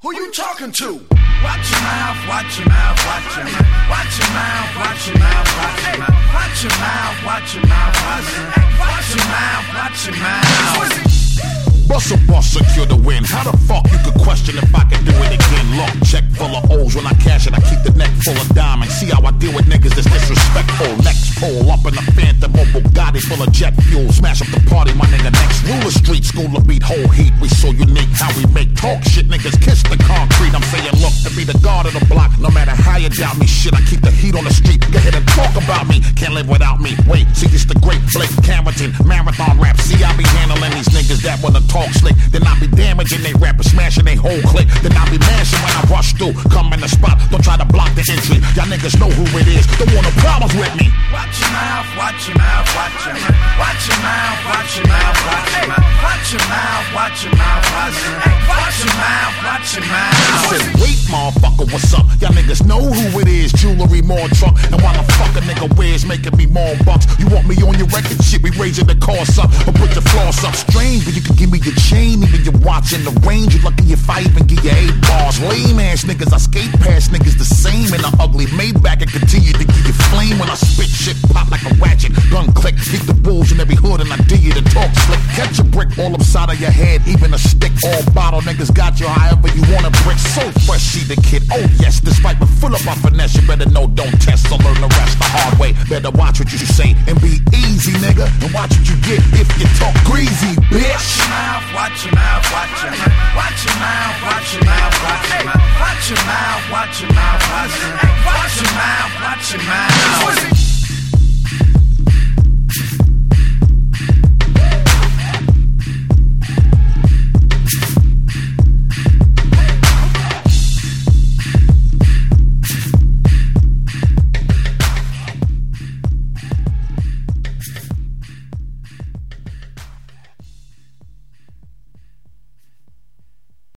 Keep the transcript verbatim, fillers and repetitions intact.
Who you talking to? Watch your mouth, watch your mouth, watch your mouth. Watch your mouth, watch your mouth, watch your mouth. Watch your mouth, watch your mouth, watch your mouth. Watch your mouth, watch your mouth. Bust a bus, secure the win. How the fuck you could question if I can do it again? Look, check full of O's. When I cash it, I keep the neck full of diamonds. See how I deal with niggas that's disrespectful. Next pole up in the Phantom or Bugatti full of jet fuel. Smash up the party, my nigga. Next ruler street, school of beat, whole heat. We so unique how we make talk shit. Niggas kiss the concrete. I'm saying, look, to be the guard of the block. No matter how you doubt me, shit, I keep the heat on the street. Go ahead and talk about me. Can't live without me. Wait, see, it's the great Blake Camerton. Marathon rap. See, I be handling these niggas that wanna talk slick. Then I be damaging they rap and smashing they whole clique. Then I be mashing when I rush through. Come in the spot, don't try to block the entry. Y'all niggas know who it is. Don't want no problems with me. Watch your mouth, watch your mouth, watch your mouth. Watch your mouth, watch your mouth, watch your mouth. Watch your mouth, watch your mouth, watch your mouth. Watch your mouth, watch your mouth. I said, wait, motherfucker, what's up? Y'all niggas know who it is. Jewelry, more truck. And while the fuck a nigga wears making me more bucks. You want me on your record shit? We raising the cost up. Or put your floss up. Strange, but you can give me your chain. Even you're watching the range. You lucky if I even give you eight bars. Lame ass niggas, I skate past niggas the same. In the ugly Maybach and continue to give you flame. When I spit shit, pop like a ratchet. Gun click, keep the bulls in every hood. And I do you to talk slick. Catch a brick all upside of your head. Even a stick, all bottle. Niggas got you however you want a brick. So fresh, see the kid. Oh yes, despite my full up my finesse. You better know, don't test. So learn the rest the hard way. Better watch what you say and be easy, nigga. And watch what you get if you talk greasy, bitch. Watch your mouth, watch your mouth, watch your mouth. Watch your mouth, watch your mouth, watch your mouth. Watch your mouth, watch your mouth, watch your mouth. Watch your mouth, watch your mouth.